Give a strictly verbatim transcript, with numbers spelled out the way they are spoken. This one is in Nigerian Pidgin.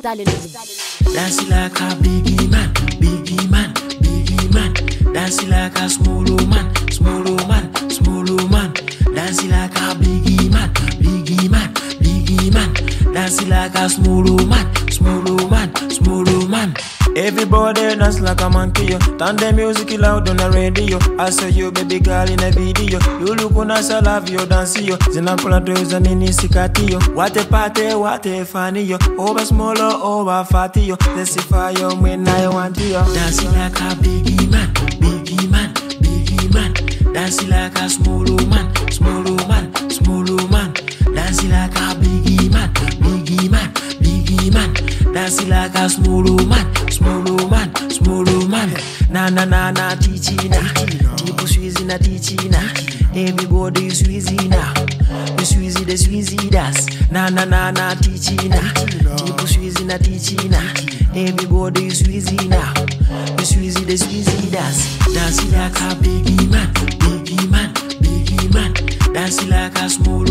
Stalin. Dancing like a biggie man, biggie man, biggie man. Dancing like a small man, small man, small man. Dancing like a biggie man, biggie man, biggie man. Dancing like a small man, small man, small man. Everybody dance like a monkey, yo. Turn the music loud on the radio. I saw you, baby girl, in a video. You look nice, I love you, dance yo. Zinapula toes and in sikati yo. What a party, what a funny yo. Over small or over fatty yo. Let's see fire when I want you. Dancing like a biggie man, biggie man, biggie man. Dancing like a small man, small man, small man. Dancing like a biggie man, biggie man, biggie man. Dancing like a small man, small man, small man. Na na na na teachina, tipo squeezy na teachina. Everybody is squeezy now, the squeezy the squeezy das. Na na na na teachina, tipo squeezy na teachina. Everybody is squeezy now, the squeezy the squeezy das. Dancing like a biggie man, biggie man, biggie man. Dancing like a small